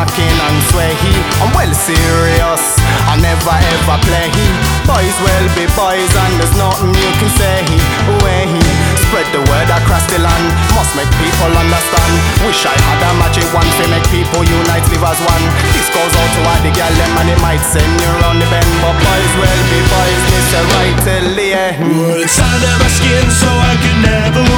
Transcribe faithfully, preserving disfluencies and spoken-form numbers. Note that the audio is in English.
rocking and sway. I'm well serious, I never ever play. Boys will be boys and there's nothing you can say. Way spread the word across the land, must make people understand. Wish I had a magic wand to make people unite, live as one. This goes out to all the girl them and it might send you round the bend, but boys will be boys, this a right till the end. Well, it's under my skin so I could never